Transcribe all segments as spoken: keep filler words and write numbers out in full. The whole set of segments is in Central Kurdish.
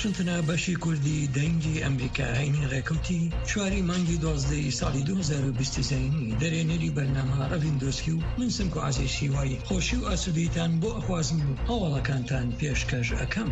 واشنطنە بەشی کوردی دەنگی ئەمریکا هەینی ڕێکەوتی چواری مانگی دوازدەی ساڵی دوو هەزار و بیست زەینی دەرێنەری بەرنامە ڕەڤیندۆسکی و من سمک و عەزیز شیوایی خۆشی و ئاسودەیتان بۆ ئەخوازم و هەواڵەکانتان پێشکەش ئەکەم.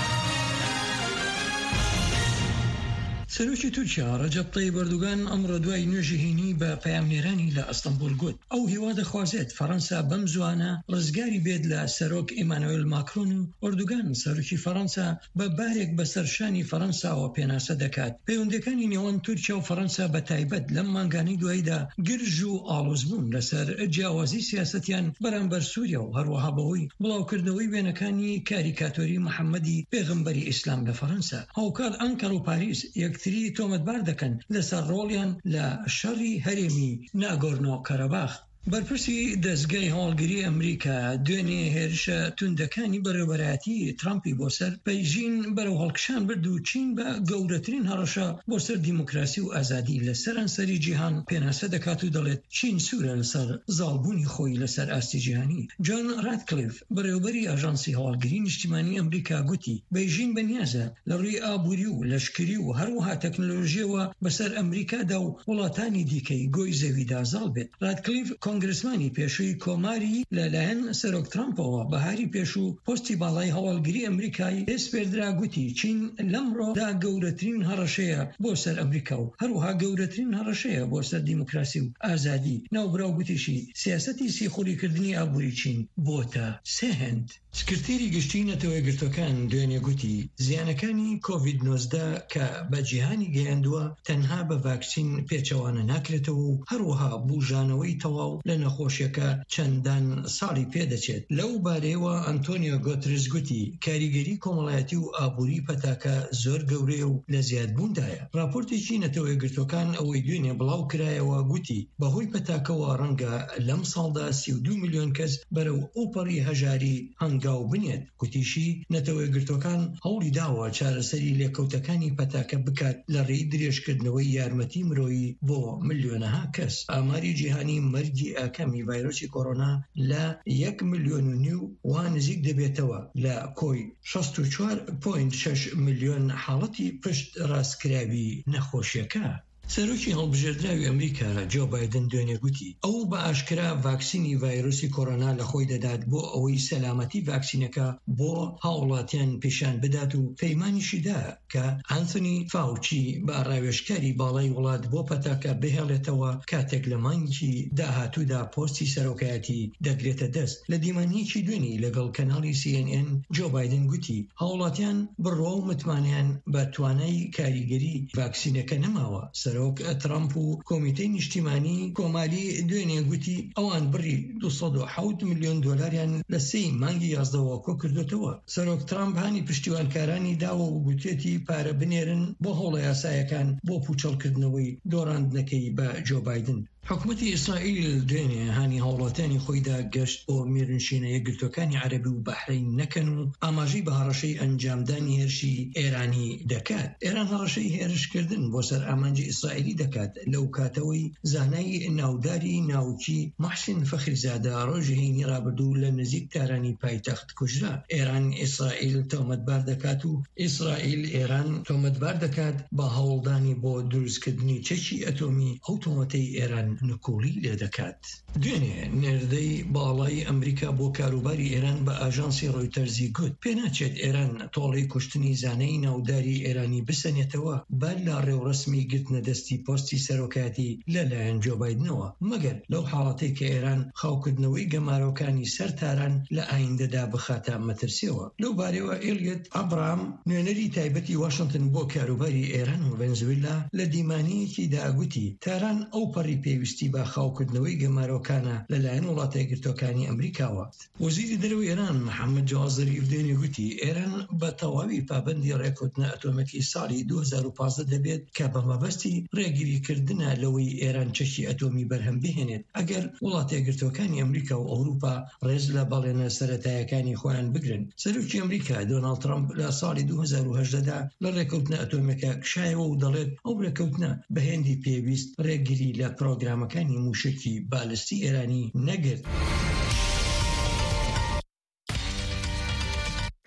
سەرۆکی تورکیا ڕەجەب طەیب ئەردوغان ئەمڕۆ دوای نوێژی هینی بە پەیامنێرانی لە ئەستەمبول گوت ئەو هیوا دەخوازێت فەڕەنسا بەم زوانە ڕزگاری بێت لە سەرۆک ئیمانوئێل ماکرۆن و ئەردوغان سەرۆکی فەڕەنسا بە بارێک بەسەر شانی فەڕەنساوە پێناسە دەکات. پەیوەندیەکانی نێوان تورکیا و فەڕەنسا بە تایبەت لەم مانگانەی دواییدا گرژ و ئاڵۆز بوون لەسەر جیاوازی سیاسەتیان بەرامبەر سووریا و هەروەها بەهۆی بڵاوکردنەوەی وێنەکانی کاریکاتۆری محەممەدی پێغەمبەری ئیسلام لە فەڕەنسا. هاوکات ئەنکەڕ و پاریس یەکتری تۆمەتبار دەکەن لەسەر ڕۆڵیان لە شەڕی هەرێمی ناگۆرنۆ کەرەباخ. بەرپرسی دەستگای هەواڵگری ئەمریکا دوێنێ هێرشە توندەکانی بەڕێوەبەرایەتی ترامپی بۆ سەر بەیژین بەرەو هەڵکشان برد و چین بە گەورەترین هەڕەشە بۆ سەر دیموکراسی و ئازادی لە سەرانسەری جیهان پێناسە دەکات و دەڵێت چین سوورە لەسەر زاڵبوونی خۆی لەسەر ئاستی جیهانی. جۆن ڕادکلیف بەڕێوەبەری ئاژانسی هەواڵگری نیشتیمانی ئەمریکا گوتی بەیژین بەنیازە لە ڕووی ئابووری و لەشکری و هەروەها تەکنۆلۆژیەوە بەسەر ئەمریکادا و وڵاتانی دیکەی گۆی زەویدا زاڵ بێت. ڕادکلیف کۆنگرسمانی پێشووی کۆماری لەلایەن سەرۆک ترامپەوە بەهاری پێشوو پۆستی باڵای هەواڵگری ئەمریکای ئێسپێردرا گوتی چین لەمڕۆدا گەورەترین هەڕەشەیە بۆ سەر ئەمریکا و هەروەها گەورەترین هەڕەشەیە بۆ سەر دیموکراسی و ئازادی. ناوبراو گوتیشی سیاسەتی سیخوڕیکردنی ئابووری چین بۆتە سێهێند. سکرتێری گشتی نەتەوە یەکگرتوەکان دوێنێ گوتی زیانەکانی کۆڤید نۆزدە کە بە جیهانی گەیاندووە تەنها بە ڤاکسین پێچەوانە ناکرێتەوە و هەروەها بوژانەوەی تەواو لە نەخۆشیەکە چەندان ساڵی پێدەچێت. لەو بارەیەوە ئەنتۆنیۆ گۆترس گوتی کاریگەری کۆمەڵایەتی و ئابووری پەتاکە زۆر گەورەیە و لە زیادبووندایە. راپۆرتێکی نەتەوە یەکگرتوەکان ئەوەی دوێنێ بڵاو کرایەوە گوتی بەهۆی پەتاکەوە ڕەنگە لەم ساڵدا سی و دوو ملیۆن کەس بەرەو ئۆپەڕی هەژاری هەنگاو بنێت. گوتیشی نەتەوە یەکگرتوەکان هەوڵی داوە چارەسەری لێکەوتەکانی پەتاکە بکات لە ڕێی درێژکردنەوەی یارمەتی مرۆیی بۆ ملیۆنەها کەس. ئاماری جیهانی مەرگی ئاکەمی ڤایرۆسی کۆڕۆنا لە یەک ملیۆن و نیو وا نزیک دەبێتەوە لە کۆی شەست و چوار پۆینت شەش ملیۆن حاڵەتی پشت ڕاستکراوی نەخۆشیەکە. سەرۆکی هەڵبژێردراوی ئەمریکا جۆ بایدن دوێنێ گوتی ئەو بە ئاشکرا ڤاکسینی ڤایرۆسی کۆڕۆنا لە خۆی دەدات بۆ ئەوەی سەلامەتی ڤاکسینەکە بۆ هاوڵاتیان پیشان بدات و پەیمانیشیدا کە ئانتۆنی فاوچی بە ڕاوێژکاری باڵای وڵات بۆ پەتاکە بهێڵێتەوە کاتێک لە مانگی داهاتوودا پۆستی سەرۆکایەتی دەگرێتە دەست. لە دیمانیەکی دوێنی لەگەڵ کەناڵی سی ئێن ئێن جۆ بایدن گوتی هاوڵاتیان بڕوا و متمانیان بە توانای کاریگەری ڤاکسینەکە نەماوە. سەرۆک ترامپ و کۆمیتەی نیشتیمانی کۆمالی دوێنێ گوتی ئەوان بڕی دوو سەد و حەوت ملیۆن دۆلاریان لە سێی مانگی یازدەوە کۆ کردوتەوە. سەرۆک ترامپ هانی پشتیوانکارانی داوە و گوتێتی پارە بنێرن بۆ هەوڵە یاسایەکان بۆ پوچەڵکردنەوەی دۆڕاندنەکەی بە جۆ بایدن. حکومەتی ئیسرائیل دوێنێ هانی هاوڵاتیانی خۆیدا گەشت بۆ میێرنشینە یەکگرتوەکانی عەرەبی و بەحرین نەکەن و ئاماژەی بە هەڕەشەی ئەنجامدانی هێرشی ئێرانی دەکات. ئێران هەڕەشەی هێرشکردن بۆ سەر ئامانجی ئیسرائیلی دەکات لەو کاتەوەی زانای ناوداری ناوکی محسن فەخریزادە ڕۆژی هەینی ڕابردوو لە نزیک تارانی پایتەخت کوژرا. ئێران ئیسرائیل تۆمەتبار دەکات و ئیسرائیل ئێران تۆمەتبار دەکات بە هەوڵدانی بۆ دروستکردنی چەکی ئەتۆمی ئەو تۆمەتەی ئێران نکۆڵی لێ دەکات. دوێنێ نێردەی باڵای ئەمریکا بۆ کاروباری ئێران بە ئاژانسی ڕۆیتەرزی گوت پێناچێت ئێران تۆڵی کوشتنی زانەی ناوداری ئێرانی بسەنێتەوە بەر لە ڕێوڕسمی گرتنە دەستی پۆستی سەرۆکاتی لەلایەن جۆ بایدنەوە مەگەر لەو حاڵەتەی کە ئێران خاوکردنەوەی گەمارۆکانی سەر تاران لە ئایندەدا بخاتە مەترسیەوە. لەو بارەوە ئێلیۆت ئابرام نوێنەری تایبەتی واشنگتن بۆ کاروباری ئێران و ڤێنزوێلا لە دیمانیەکی داگوتی تاران ئەو پەڕی پێویستی بە خاوکردنەوەی گەمارۆکانە لەلایەن وڵاتە یەکگرتوەکانی ئەمریکاوە. وەزیری دەرەوەی ئێران محەممەد جاواز زەریف دوێنێ گوتی ئێران بە تەواوی پابەندی ڕێکوتنە ئەتۆمەتی ساڵی دوو هەزار و پانزدە دەبێت کە بە مەبەستی ڕێگریکردنە لەوەی ئێران چەکی ئەتۆمی بەرهەم بهێنێت ئەگەر وڵاتە یەکگرتوەکانی ئەمریکا و ئەوروپا ڕێز لە بەڵێنە سەرەتایەکانی خۆیان بگرن. سەرۆکی ئەمریکا دۆناڵد ترامپ لە ساڵی دوو هەزار و هەژدەدا لە ڕێکەوتنە ئەتۆمەکە کشایەوە و دەڵێت ئەو ڕێکەوتنە بەهێندی پێویست ڕێگری لە پرۆگرامەکانی موشکی بالستی ئێرانی نەگرت. پشتی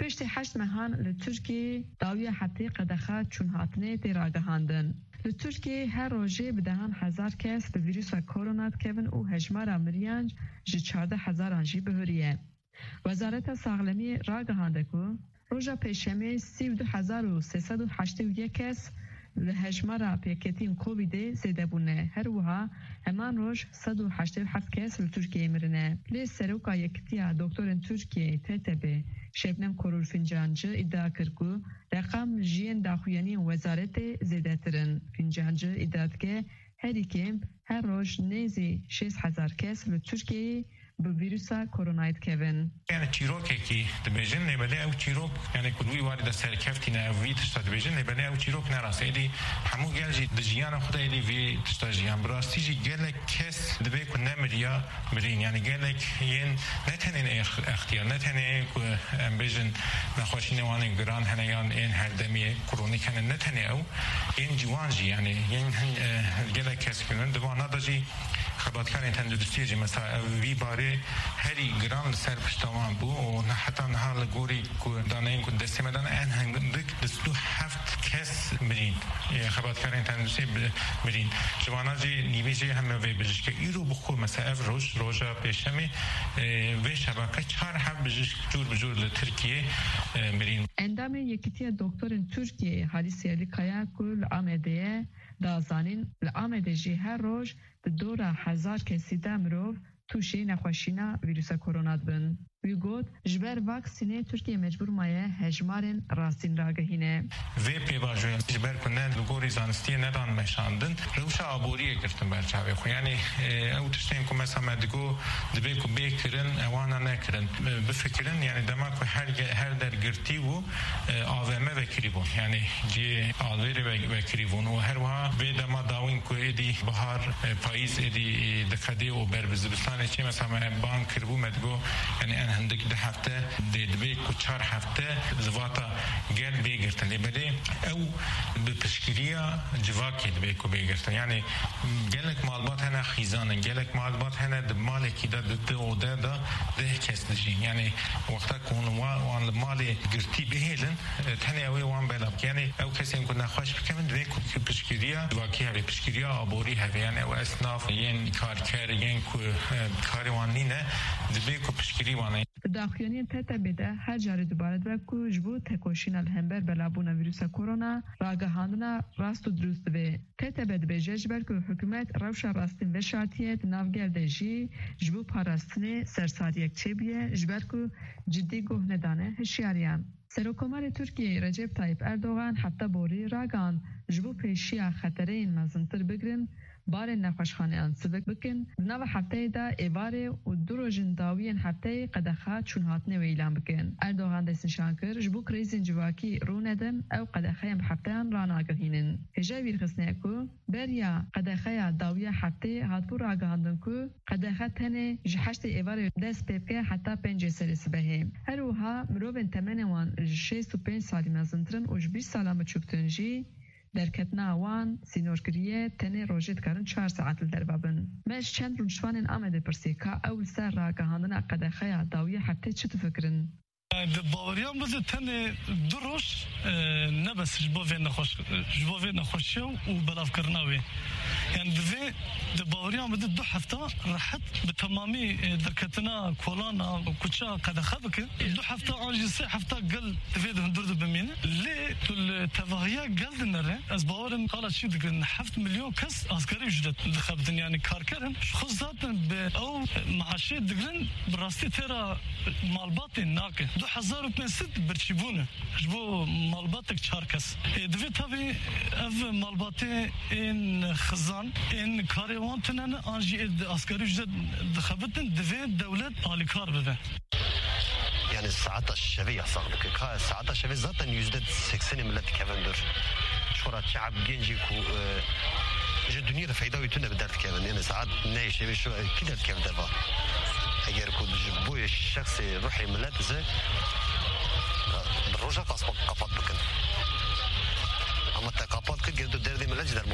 هشت مهان لترکیه داوی حتی قدخه چون هاتنه تیراغه هاندن. لترکیه هر روزه بدهان هزار کس به ویروس کرونا کهون و هجمار مریانج جی چارده هزار آنجی بهریه. وزارت ساغلمی راغه هانده که روزا پیشمه سی و دو هزار و سیصد و هشتاد و یک کس لهجمارا پیکتین کووید زیده بونه. هر وها همان روز صد و هشتاد و هفت کس لترکیه مرنه. لی سروکا یکتیا دکتورن ترکیه تتبه شبنم کرور فنجانجı iddia کرد رقم جین داخویانی وزارت زیده ترن. فنجانجı iddia که هر کم هر روز نیزی شش هزار کس لترکیه به ویروس کرونا کهون. یعنی چیروکی که دبیجن نبله او چیروک یعنی کدوی وارد سرکفتی نه وی تشت دبیجن نبله او چیروک نراسه ایدی همو گلجی دجیان خدا ایدی وی تشت جیان براستی جی گلک کس دبی کو نمریا برین یعنی گلک ین نتنین اختیار نتنین کو امبیجن نخوشی نوانی گران هنیان این هر دمی کرونا کنن نتنی او این جوانجی یعنی ین گلک کس کنن دوان نداشی خبرکاری تندرستی جی مثلا وی باره هری گران سر پشتوان بو و نه حتی نه حال گوری کو دانین کو دستی مدان ان هنگ دستو هفت کس برین خبرکاری تندرستی برین جوانا جی نیویجی همه وی بجش که ایرو بخو مثلا اف روز روزا پیشمی وی شبکه چهار هفت بجش جور بجور لترکیه برین. اندام یکیتی دکترین ترکیه حدیث یلیکایا کل آمده دازانین لآمده جی هر روز دورا هزار کسی دمرو توشی نخوشینا ویروس کرونا بن. وی گفت جبر واکسینه ترکیه مجبور مایه هجمارن راستین راگهینه. وی پیواجوی جبر کنن لگوری زانستی ندان مشاندن روش آبوریه گرتن برچاوی خو یعنی او تشتین که مثلا مدگو دبی که بیکرن اوانا نکرن بفکرن یعنی دما که هر هر در گرتی و آوامه وکری بون یعنی جی آلویری وکری بون و هر وها وی دما داوین که ایدی بهار پاییز ایدی دکده و بربزبستان چی مثلا بانک کربو مدگو یعنی هندك ده هفته دبي كوتشار هفته زواتا جل بيجرتن لبدي او بتشكيليه جواكي دبي كو بيجرتن يعني جلك معلومات هنا خيزان جلك معلومات هنا دمالك ده ده وده ده ده كاس دجين يعني وقتها كون وان المالي قرتي بهيلن تاني اوي وان بلاب يعني او كسين كنا خوش بكمن دبي كو بتشكيليه جواكي هبي بتشكيليه ابوري هبي يعني او اسناف ين كاركر ين كو كاروانينه دبي كو بتشكيليه وان داخليني تتا بده هر جاری دوباره دو کو جبو تکوشین الهمبر بلابونا ویروس کرونا راگهاندنا راست و درست به تتا بده بجش بر که حکومت روش راستین و شرطیت نافگرده جی جبو پاراستنه سرساری یک چبیه جبر که جدی گوه ندانه هشیاریان. سروکمار ترکیه رجب طایب اردوغان حتی بوری راگان جبو پیشیا خطرین مزنتر بگرن بار نخوشخانه آن سبک بکن نو هفته دا ایواره و دروژن داوین هفته قدخه چون هاتنه ویلان بکن. اردوغان دست نشان کرد جبو کریزین جواکی رو ندن او قدخه هم هفته آن رانا گهینن. هجای ویرخصنه کو بریا قدخه داوی هفته هاتپور آگاهاندن کو قدخه تنه جهشت ایواره دست پیپکه حتی پنج سرس بهیم. هر وها مروبن تمنه وان شش و پنج سالی مزنترن و جبیش سالام چوکتنجی در کتنا وان سینورگریه تنه روجت کارن چهار ساعت دربابن. مش چند رونشوان آمده پرسیکا اول سر را گهاندن قدخه داویه حتی چه تفکرن؟ باوریان بده تنه دروش نبس جبوه نخوش جبوه نخوشیو و بلاف کرناوی. يعني دفي دباوريان بده دو هفته راحت بتمامي دركتنا كولانا وكوتشا قد خبك دو هفته انجي سي هفته قل دفي هندرد بمين لي تل تفاهيا قل دنره از باورن قال شي دك هفت مليون كس عسكري جدت دخبت يعني كاركرن خصوصا او معاشي دغلن براستي ترى مالبات ناك دو هزار وخمسمية برشيبونه جبو مالباتك شاركس دفي تابي اف مالباتي ان خزان این کاروان تنن آنجی عسکری جد دخبتن دوی دولت آلیکار بده. Yani saat aşevi yasaklı ki saat aşevi zaten yüzde sekseni millet kevindür. Şura şahab genci ku je dünyada fayda ütüne bir dert kevin. Yani saat ne işevi şu iki dert kevin var. Eğer ku bu şahsi ruhi millet ise roja kapat bakın. Ama te kapat ki geldi derdi millet der